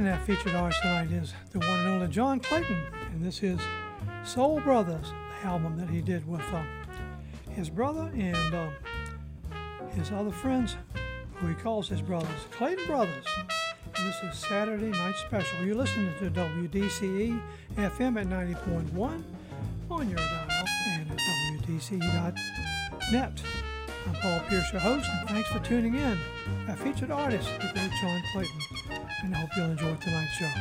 And that featured artist tonight is the one and only John Clayton, and this is Soul Brothers, the album that he did with his brother and his other friends, who he calls his brothers, Clayton Brothers. And this is Saturday Night Special. You're listening to WDCE FM at 90.1 on your dial and at WDCE.net. I'm Paul Pierce, your host, and thanks for tuning in. Our featured artist, the great John Clayton, and I hope you'll enjoy tonight's show.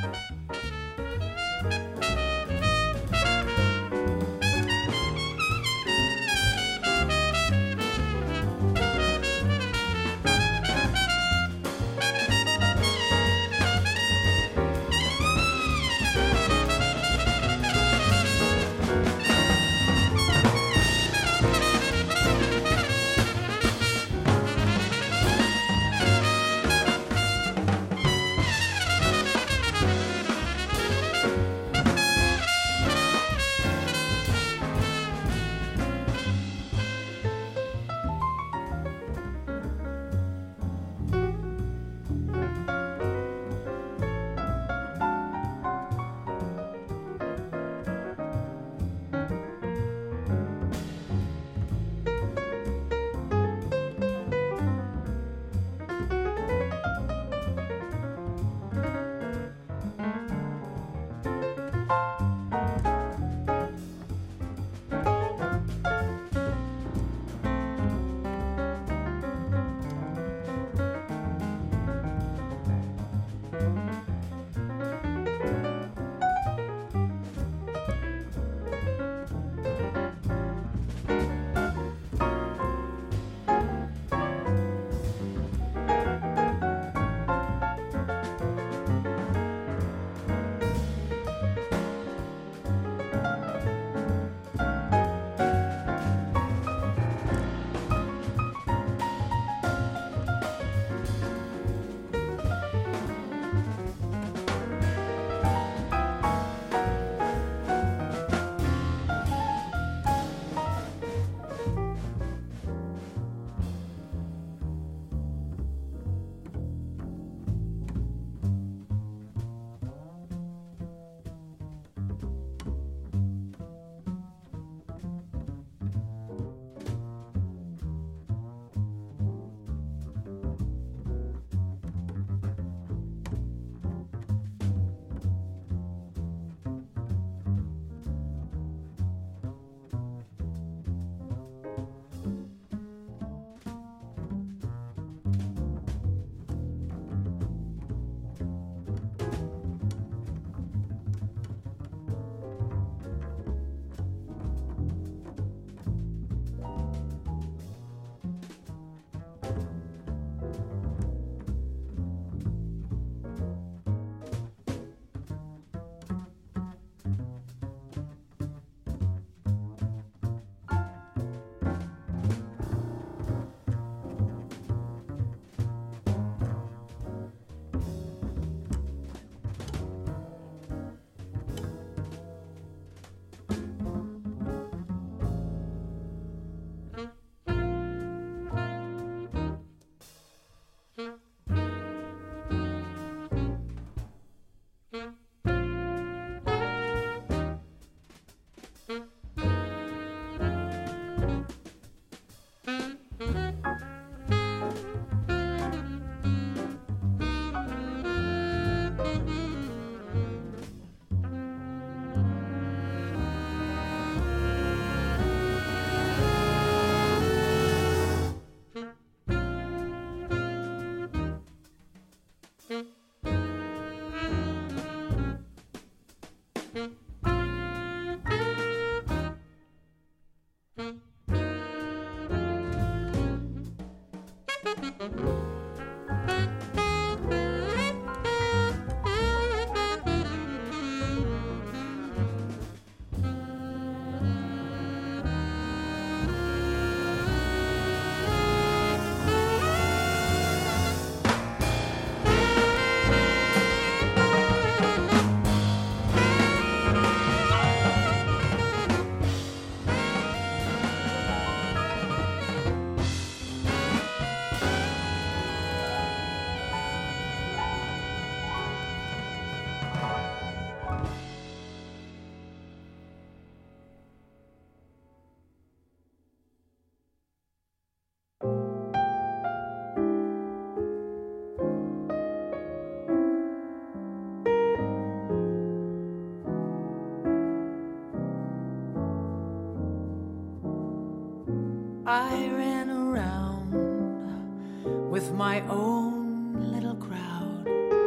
I ran around with my own little crowd.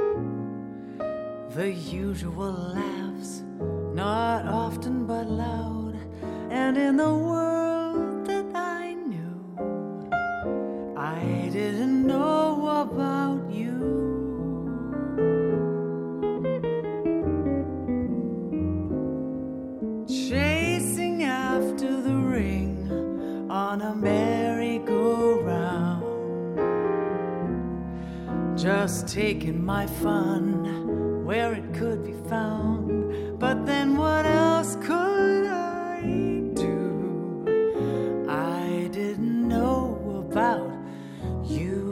The usual laughs, not often but loud. And in the world that I knew, I didn't know about you. Chasing after the ring on a merry-go-round, just taking my fun where it could be found. But then what else could I do? I didn't know about you.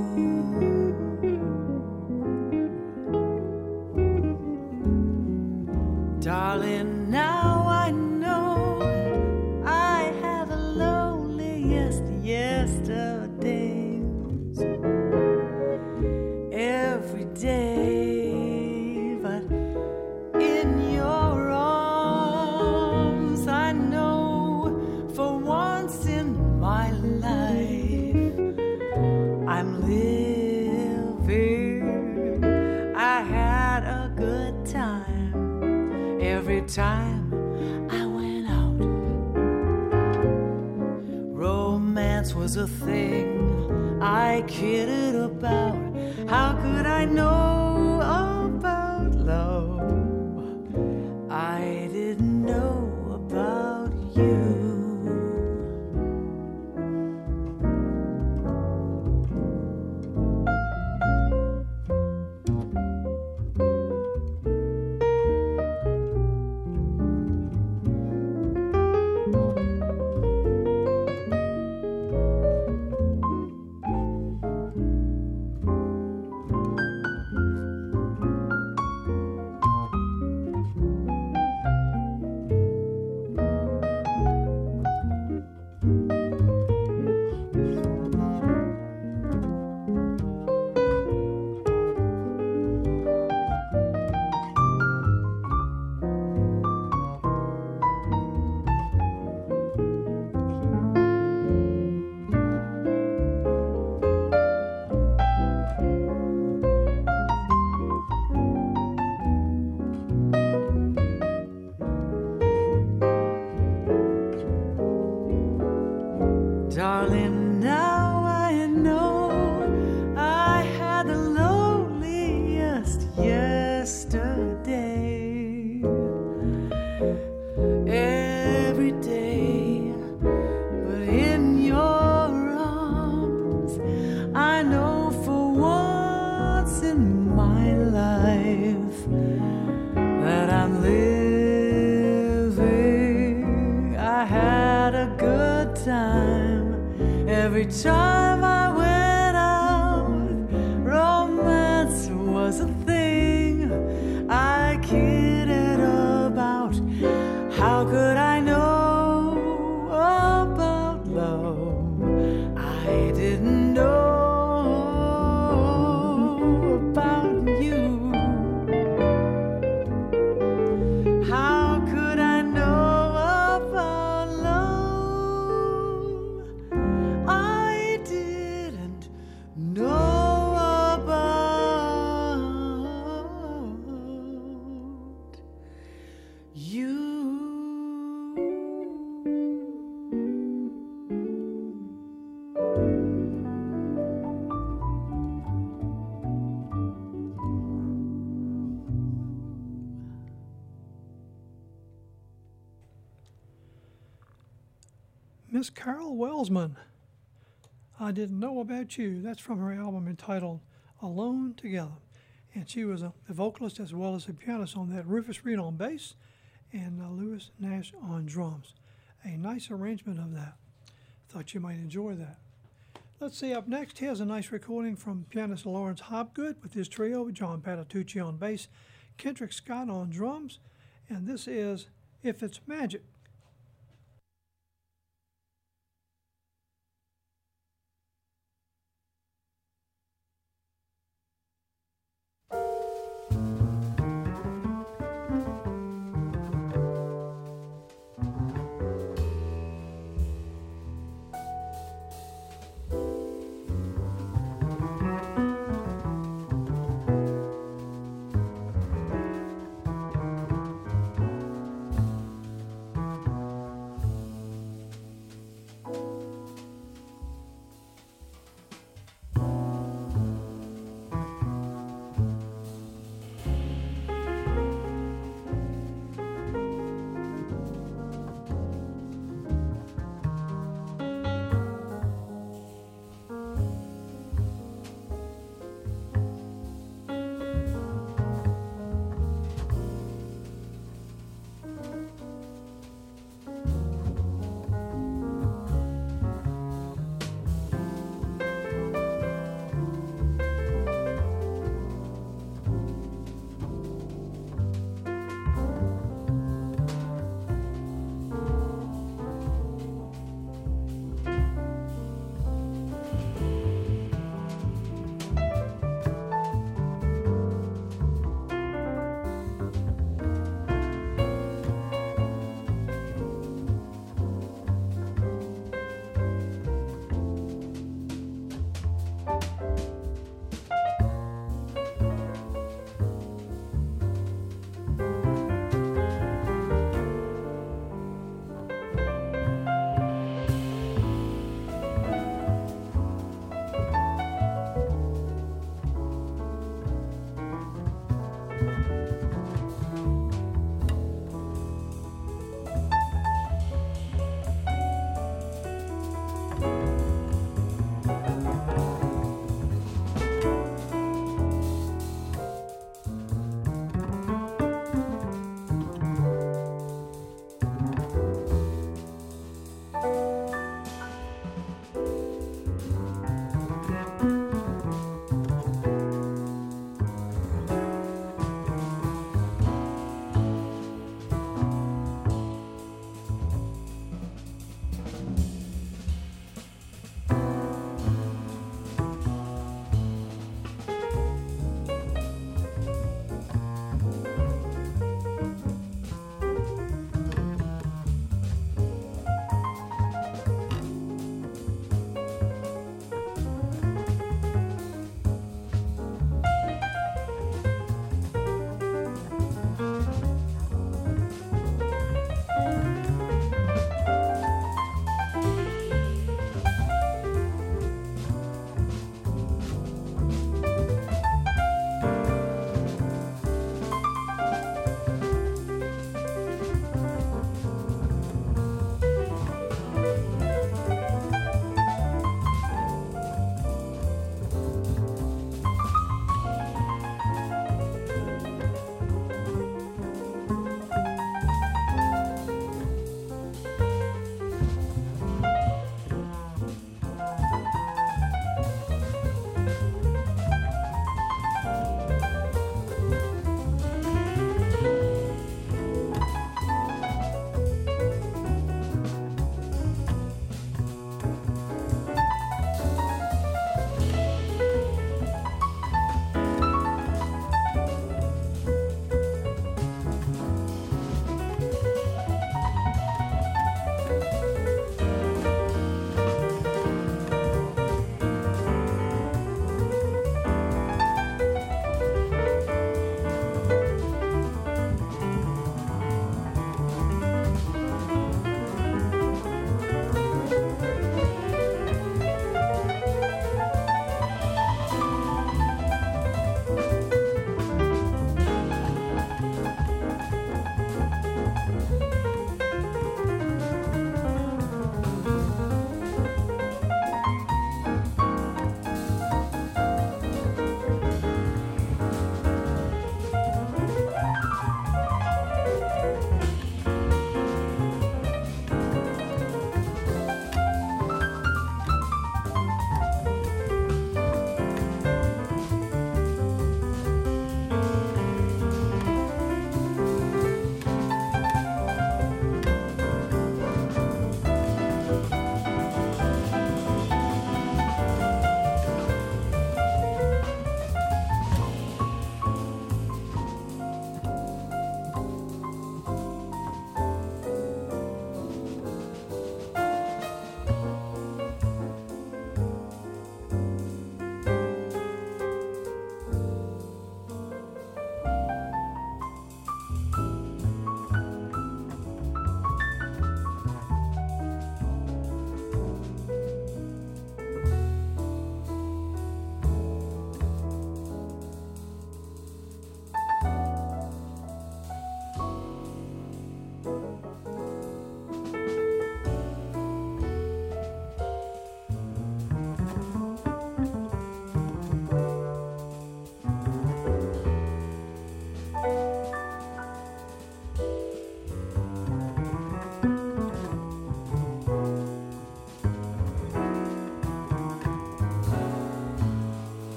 Darling, now I know I had the loneliest yesterdays every day, but in your arms I know for once in my life I'm living. I had a good time every time I went out. Romance was a thing I kidded about. How could I know about love? I didn't know about you. Darling, now I know I had the loneliest yesterday every day, but in your arms I know for once in my life that I'm living. I had a good time every time I went out. Romance was a thing I kidded about. How could I know about love? I didn't know about you. How could I know about love? I didn't know about you. Miss Carol Welsman, I Didn't Know About You. That's from her album entitled Alone Together. And she was a vocalist as well as a pianist on that. Rufus Reid on bass and Lewis Nash on drums. A nice arrangement of that. Thought you might enjoy that. Let's see, up next, here's a nice recording from pianist Lawrence Hopgood with his trio, John Patitucci on bass, Kendrick Scott on drums, and this is If It's Magic.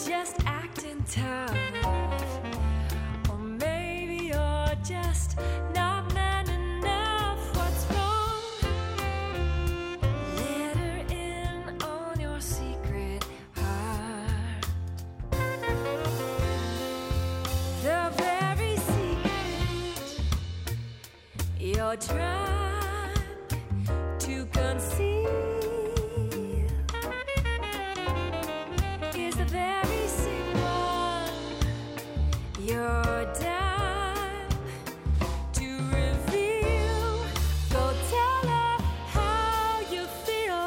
just acting tough, or maybe you're just not man enough. What's wrong? Let her in on your secret heart, the very secret you're trying to conceal is the very same one you're dying to reveal. Go tell her how you feel.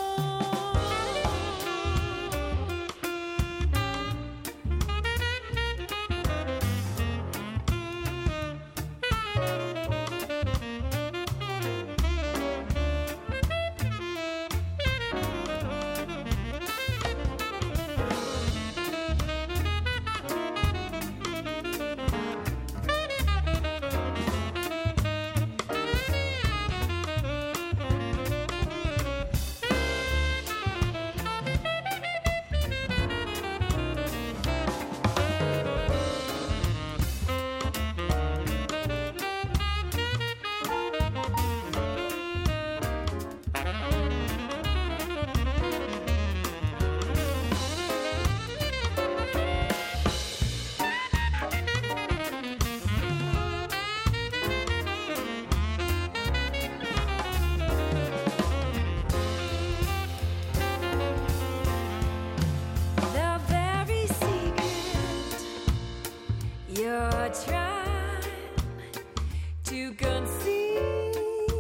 The very secret you're trying to conceal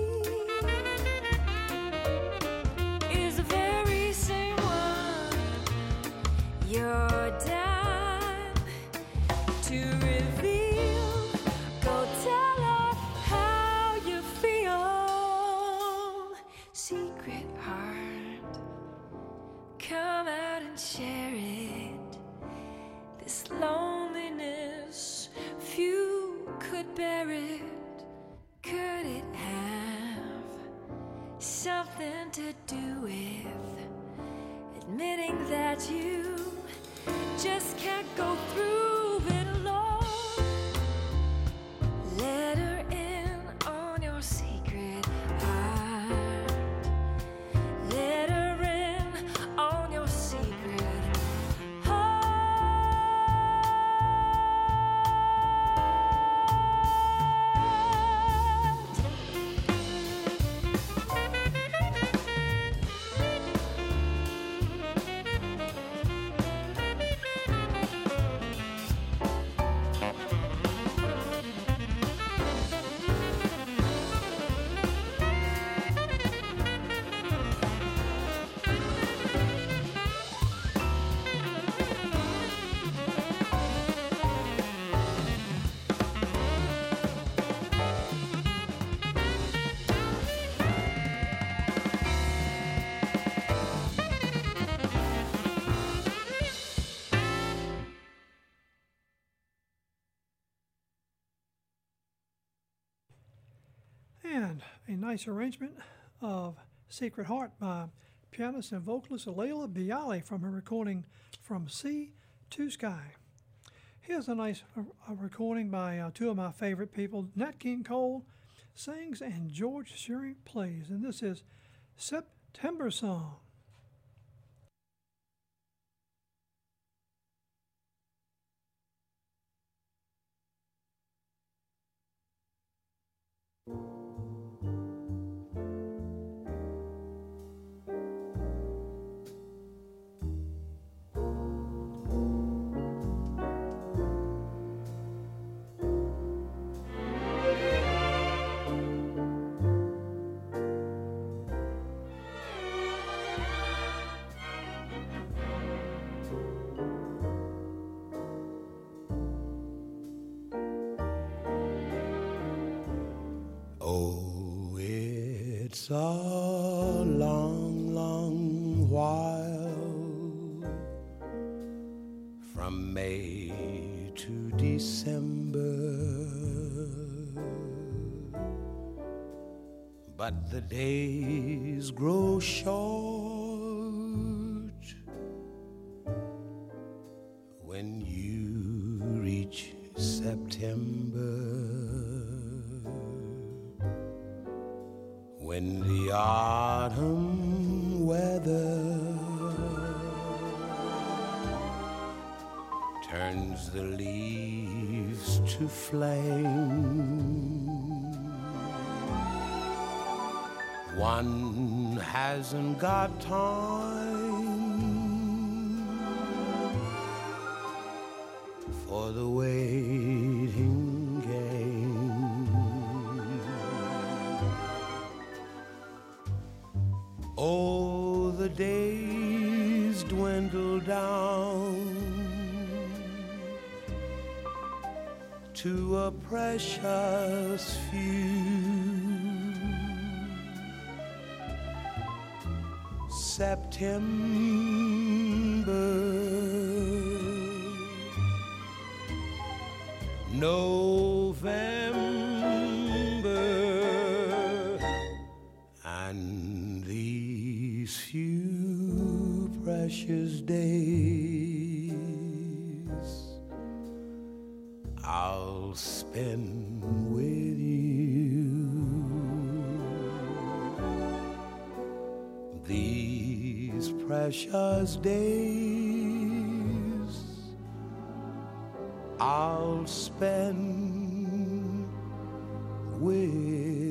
is the very same one you're dying to reveal. Go tell her how you feel. Secret heart, come out and share it. This loneliness, few could bear it. Could it have something to do with admitting that you just can't go through it alone? Let her in on your secret heart. Let her in on your secret heart. And a nice arrangement of Secret Heart by pianist and vocalist Laila Biali from her recording From Sea to Sky. Here's a nice recording by two of my favorite people. Nat King Cole sings and George Shearing plays, and this is September Song. Oh, it's a long, long while from May to December, but the days grow short when you reach September, when the autumn weather turns the leaves to flame, one hasn't got time for the waiting game. Oh, the days dwindle down to a precious few. September, November, and these few precious days I'll spend with you. These precious days I'll spend with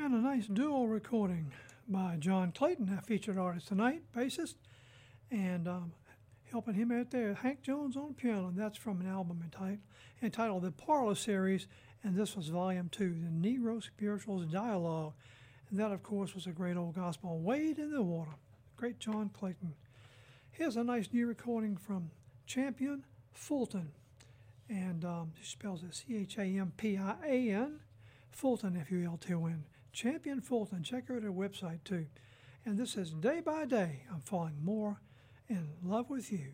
And a nice duo recording by John Clayton, our featured artist tonight, bassist, and helping him out there, Hank Jones on piano. And that's from an album entitled The Parlor Series, and this was Volume 2, The Negro Spirituals Dialogue. And that, of course, was a great old gospel, Wade in the Water. Great John Clayton. Here's a nice new recording from Champion Fulton, and he spells it Champin, Fulton, Fulton. Champion Fulton. Check out her website too. And this is Day by Day, I'm falling more in love with you.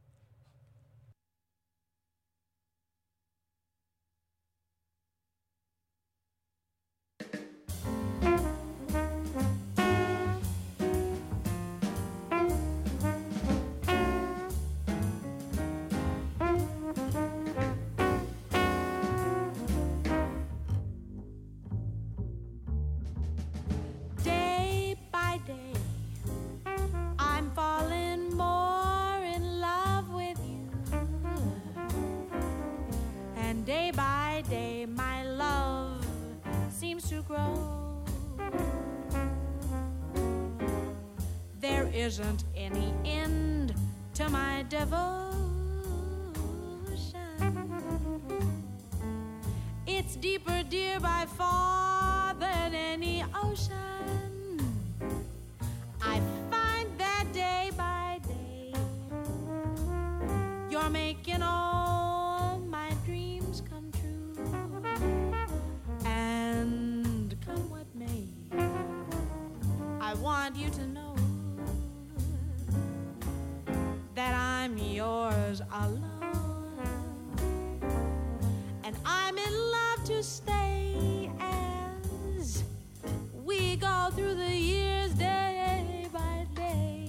Day by day, my love seems to grow. There isn't any end to my devotion. It's deeper, dear, by far than any ocean. I find that day by day you're making all my dreams come true. And come what may, I want you to know that I'm yours alone, and I'm in love to stay as we go through the years day by day.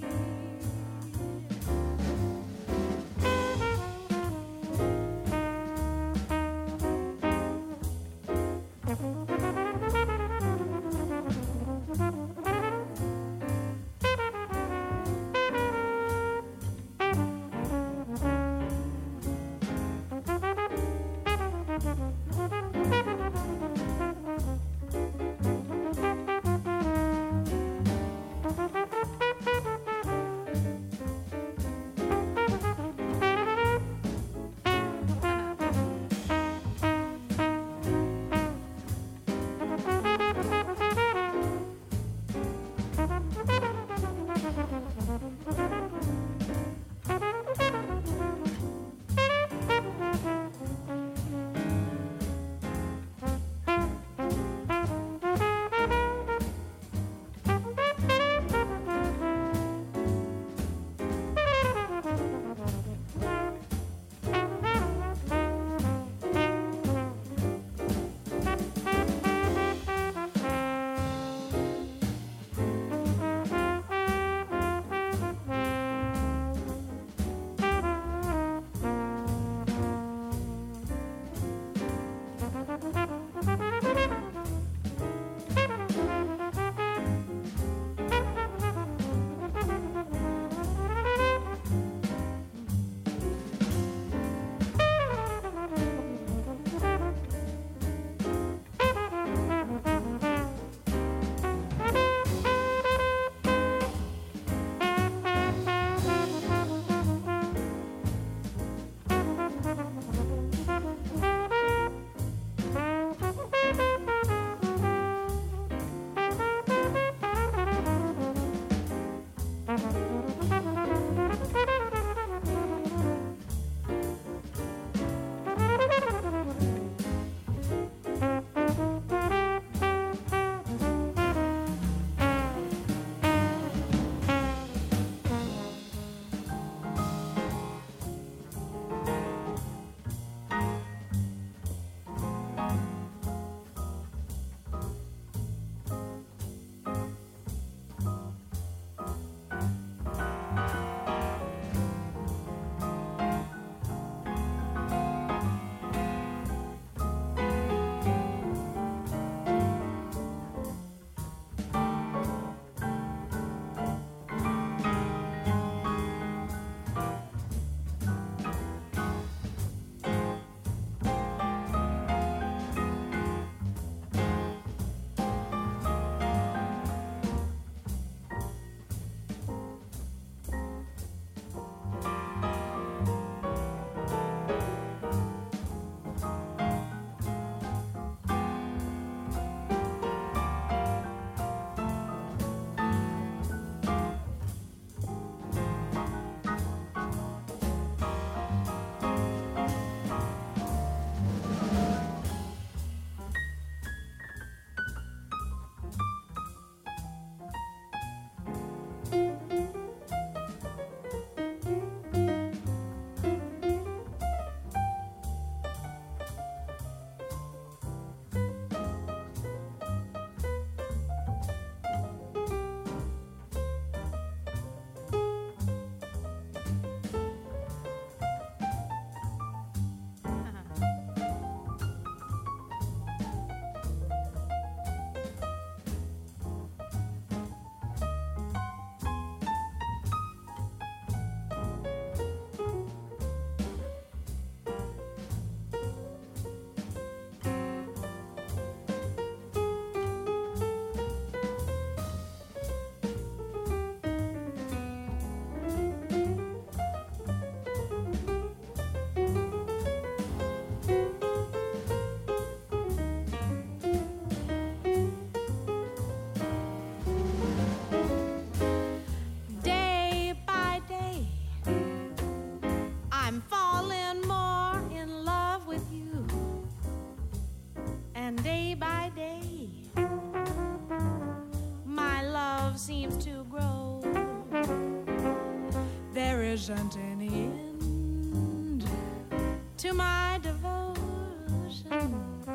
isn't any end to my devotion.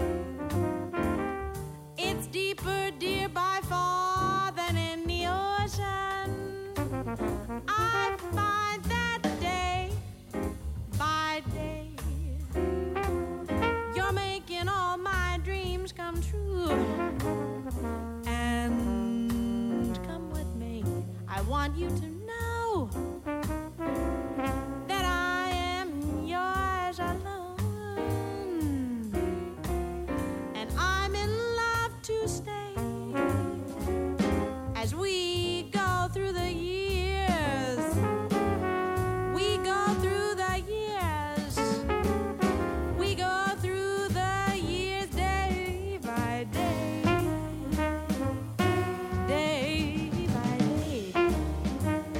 It's deeper, dear, by far than in the ocean. I find that day by day you're making all my dreams come true. And come with me, I want you to know that I am yours alone, and I'm in love to stay as we go through the years. We go through the years. We go through the years day by day. Day by day.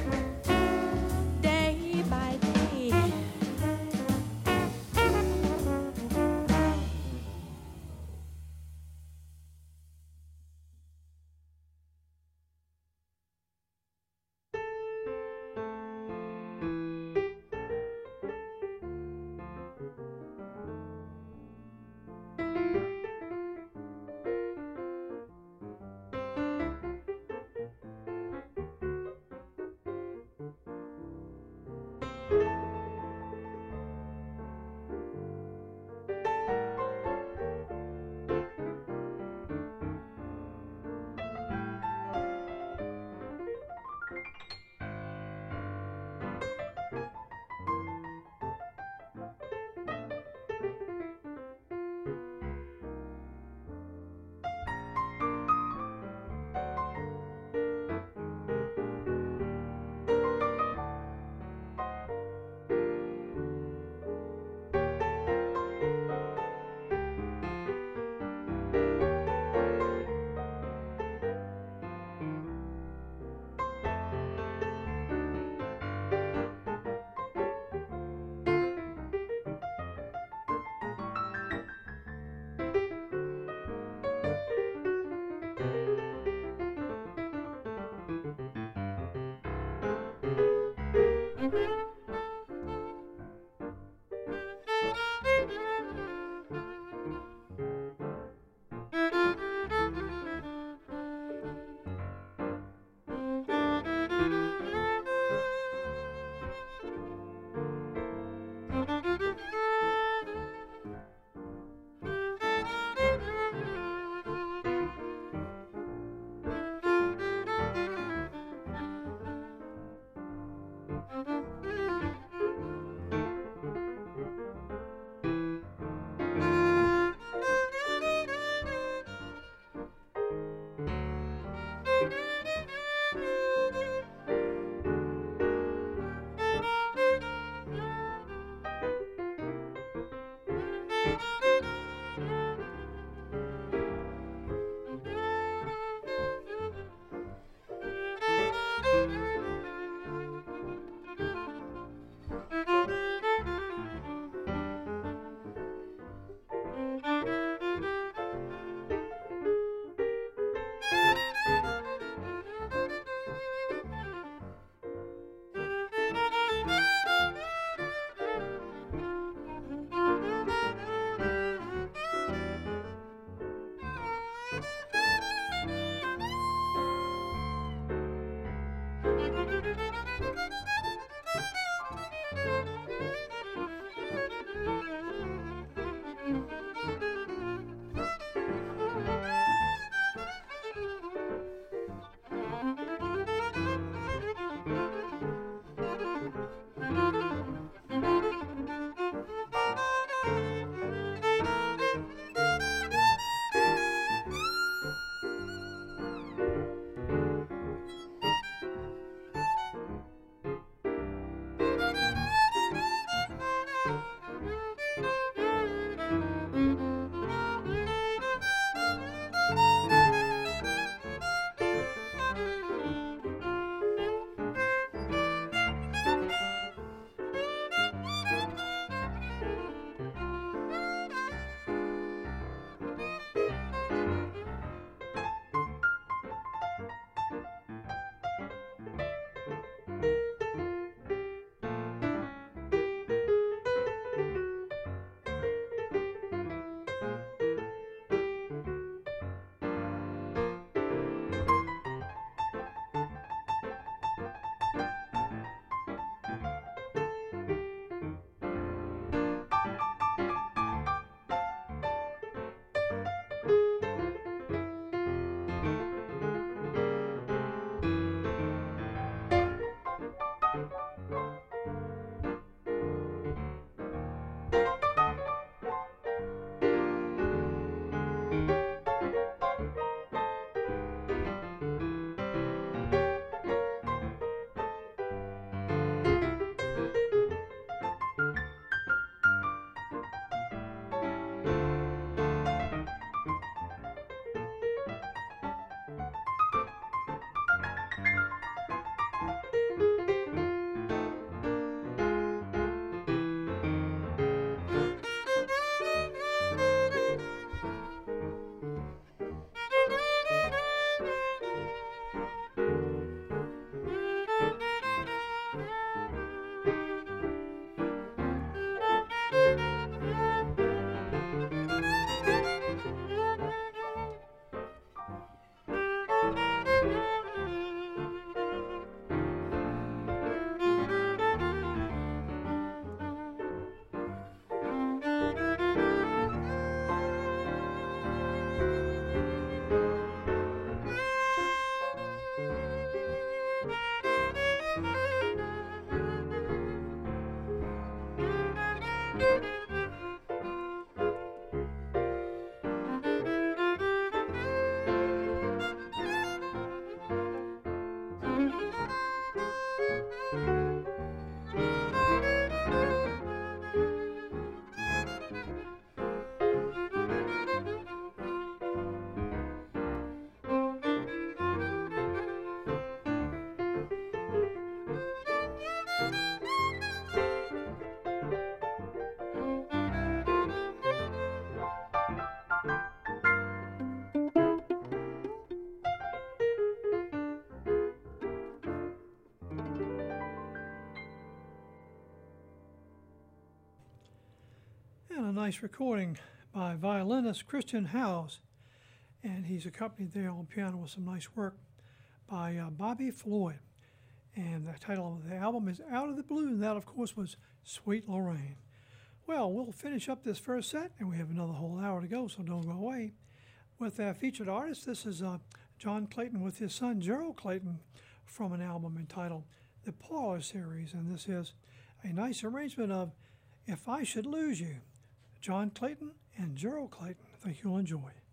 nice recording by violinist Christian Howes, and he's accompanied there on piano with some nice work by Bobby Floyd. And the title of the album is Out of the Blue, and that, of course, was Sweet Lorraine. Well, we'll finish up this first set, and we have another whole hour to go, so don't go away. With our featured artist, this is John Clayton with his son Gerald Clayton from an album entitled The Parlor Series, and this is a nice arrangement of If I Should Lose You, John Clayton and Gerald Clayton. I think you'll enjoy.